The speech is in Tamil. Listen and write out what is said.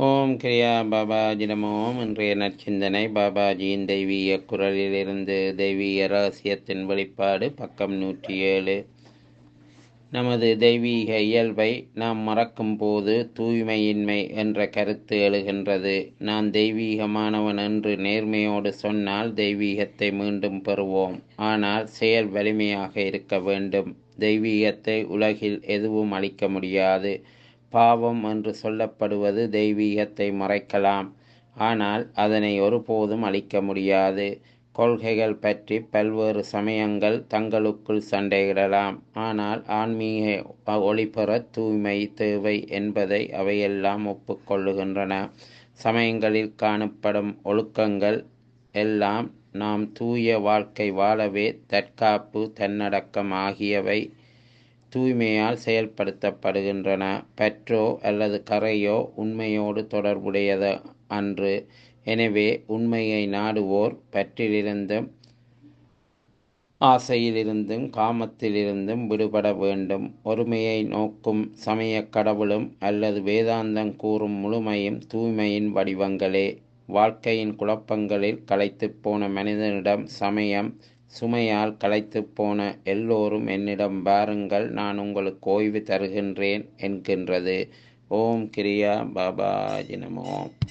ஓம் கிரியா பாபாஜி நமோ. இன்றைய நற்சிந்தனை பாபாஜியின் தெய்வீக குரலிலிருந்து. தெய்வீக ரகசியத்தின் வெளிப்பாடு, பக்கம் 107. நமது தெய்வீக இயல்பை நாம் மறக்கும் போது தூய்மையின்மை என்ற கருத்து எழுகின்றது. நான் தெய்வீகமானவன் என்று நேர்மையோடு சொன்னால் தெய்வீகத்தை மீண்டும் பெறுவோம். ஆனால் செயல் வலிமையாக இருக்க வேண்டும். தெய்வீகத்தை உலகில் எதுவும் அளிக்க முடியாது. பாவம் என்று சொல்லப்படுவது தெய்வீகத்தை மறைக்கலாம், ஆனால் அதனை ஒருபோதும் அளிக்க முடியாது. கொள்கைகள் பற்றி பல்வேறு சமயங்கள் தங்களுக்குள் சண்டையிடலாம், ஆனால் ஆன்மீக ஒளிபெற தூய்மை தேவை என்பதை அவையெல்லாம் ஒப்புக்கொள்ளுகின்றன. சமயங்களில் காணப்படும் ஒழுக்கங்கள் எல்லாம் நாம் தூய வாழ்க்கை வாழவே தற்காப்பு, தன்னடக்கம் ஆகியவை தூய்மையால் செயல்படுத்தப்படுகின்றன. பற்றோ அல்லது கரையோ உண்மையோடு தொடர்புடையது அன்று. எனவே உண்மையை நாடுவோர் பற்றிலிருந்தும் ஆசையிலிருந்தும் காமத்திலிருந்தும் விடுபட வேண்டும். ஒருமையை நோக்கும் சமய கடவுளும் அல்லது வேதாந்தம் கூறும் முழுமையும் தூய்மையின் வடிவங்களே. வாழ்க்கையின் குழப்பங்களில் களைத்துப் போன மனிதனிடம் சமயம் சுமையால் களைத்துப் போன எல்லோரும் என்னிடம் வாருங்கள், நான் உங்களுக்கு ஓய்வு தருகின்றேன் என்கின்றது. ஓம் கிரியா பாபாஜி நமோ.